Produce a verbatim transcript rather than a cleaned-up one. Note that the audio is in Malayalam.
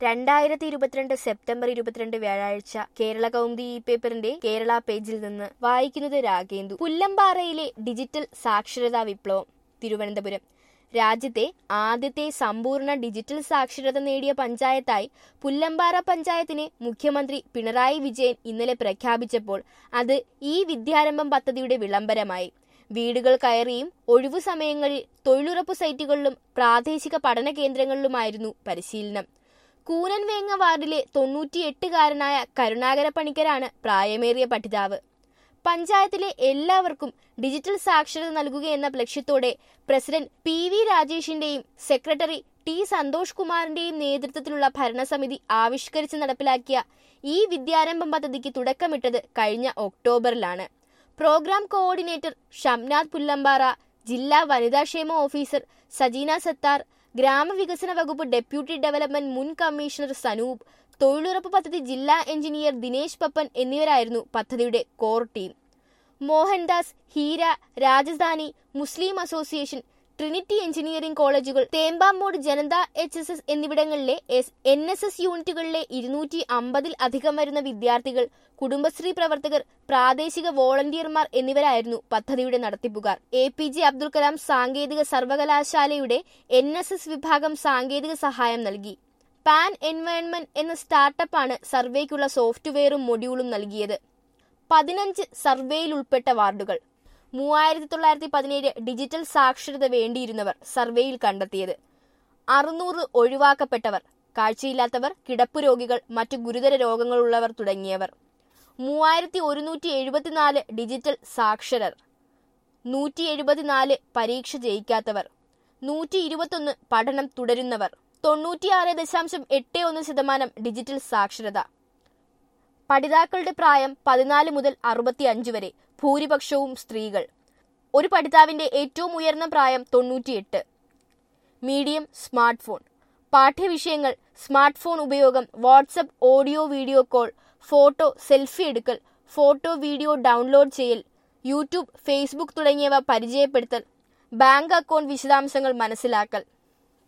രണ്ടായിരത്തി ഇരുപത്തിരണ്ട് സെപ്റ്റംബർ ഇരുപത്തിരണ്ട് വ്യാഴാഴ്ച കേരള കൗമുദി ഇ പേപ്പറിന്റെ കേരള പേജിൽ നിന്ന് വായിക്കുന്നത് രാഗേന്ദു. പുല്ലമ്പാറയിലെ ഡിജിറ്റൽ സാക്ഷരതാ വിപ്ലവം. തിരുവനന്തപുരം. രാജ്യത്തെ ആദ്യത്തെ സമ്പൂർണ്ണ ഡിജിറ്റൽ സാക്ഷരത നേടിയ പഞ്ചായത്തായി പുല്ലമ്പാറ പഞ്ചായത്തിനെ മുഖ്യമന്ത്രി പിണറായി വിജയൻ ഇന്നലെ പ്രഖ്യാപിച്ചപ്പോൾ അത് ഈ വിദ്യാരംഭം പദ്ധതിയുടെ വിളംബരമായി. വീടുകൾ കയറിയും ഒഴിവു സമയങ്ങളിൽ തൊഴിലുറപ്പ് സൈറ്റുകളിലും പ്രാദേശിക പഠന കേന്ദ്രങ്ങളിലുമായിരുന്നു പരിശീലനം. കൂനൻവേങ്ങ വാർഡിലെ തൊണ്ണൂറ്റിയെട്ടുകാരനായ കരുണാകര പണിക്കരാണ് പ്രായമേറിയ പഠിതാവ്. പഞ്ചായത്തിലെ എല്ലാവർക്കും ഡിജിറ്റൽ സാക്ഷരത നൽകുകയെന്ന ലക്ഷ്യത്തോടെ പ്രസിഡന്റ് പി വി രാജേഷിന്റെയും സെക്രട്ടറി ടി സന്തോഷ് കുമാറിന്റെയും നേതൃത്വത്തിലുള്ള ഭരണസമിതി ആവിഷ്കരിച്ച് നടപ്പിലാക്കിയ ഈ വിദ്യാരംഭം പദ്ധതിക്ക് തുടക്കമിട്ടത് കഴിഞ്ഞ ഒക്ടോബറിലാണ്. പ്രോഗ്രാം കോർഡിനേറ്റർ ഷംനാഥ് പുല്ലമ്പാറ, ജില്ലാ വനിതാക്ഷേമ ഓഫീസർ സജീന സത്താർ, ഗ്രാമവികസന വകുപ്പ് ഡെപ്യൂട്ടി ഡെവലപ്മെന്റ് മുൻ കമ്മീഷണർ സനൂപ്, തൊഴിലുറപ്പ് പദ്ധതി ജില്ലാ എഞ്ചിനീയർ ദിനേശ് പപ്പൻ എന്നിവരായിരുന്നു പദ്ധതിയുടെ core team. Mohandas, Heera, Rajadhani, Muslim association, Trinity engineering കോളേജുകൾ, Thembamoodu Janatha H S S എന്നിവിടങ്ങളിലെ എൻ എസ് എസ് യൂണിറ്റുകളിലെ ഇരുന്നൂറ്റി അമ്പതിൽ അധികം വരുന്ന വിദ്യാർത്ഥികൾ, കുടുംബശ്രീ പ്രവർത്തകർ, പ്രാദേശിക വോളണ്ടിയർമാർ എന്നിവരായിരുന്നു പദ്ധതിയുടെ നടത്തിപ്പുകാർ. A P J Abdul Kalam സാങ്കേതിക സർവകലാശാലയുടെ എൻ എസ് എസ് വിഭാഗം സാങ്കേതിക സഹായം നൽകി. പാൻ എൻവയൺമെന്റ് എന്ന സ്റ്റാർട്ടപ്പാണ് സർവേക്കുള്ള സോഫ്റ്റ്വെയറും മൊഡ്യൂളും നൽകിയത്. പതിനഞ്ച് സർവേയിൽ ഉൾപ്പെട്ട വാർഡുകൾ. മൂവായിരത്തി തൊള്ളായിരത്തി പതിനേഴ് ഡിജിറ്റൽ സാക്ഷരത വേണ്ടിയിരുന്നവർ സർവേയിൽ കണ്ടെത്തിയത്. അറുന്നൂറ് ഒഴിവാക്കപ്പെട്ടവർ, കാഴ്ചയില്ലാത്തവർ, കിടപ്പ് രോഗികൾ, മറ്റു ഗുരുതര രോഗങ്ങളുള്ളവർ തുടങ്ങിയവർ. മൂവായിരത്തി ഒരുന്നൂറ്റി എഴുപത്തിനാല് ഡിജിറ്റൽ സാക്ഷരർ, നൂറ്റി എഴുപത്തിനാല് പരീക്ഷ ജയിക്കാത്തവർ, നൂറ്റി ഇരുപത്തൊന്ന് പഠനം തുടരുന്നവർ, തൊണ്ണൂറ്റിയാറ് ദശാംശം എട്ട് ഒന്ന് ശതമാനം ഡിജിറ്റൽ സാക്ഷരത. പഠിതാക്കളുടെ പ്രായം പതിനാല് മുതൽ അറുപത്തി അഞ്ച് വരെ, ഭൂരിപക്ഷവും സ്ത്രീകൾ. ഒരു പഠിതാവിന്റെ ഏറ്റവും ഉയർന്ന പ്രായം തൊണ്ണൂറ്റിയെട്ട്. Medium smart phone. പാഠ്യവിഷയങ്ങൾ സ്മാർട്ട് ഫോൺ ഉപയോഗം, WhatsApp audio video call, photo selfie എടുക്കൽ, ഫോട്ടോ വീഡിയോ ഡൗൺലോഡ് ചെയ്യൽ, യൂട്യൂബ് ഫേസ്ബുക്ക് തുടങ്ങിയവ പരിചയപ്പെടുത്തൽ, ബാങ്ക് അക്കൗണ്ട് വിശദാംശങ്ങൾ മനസ്സിലാക്കൽ.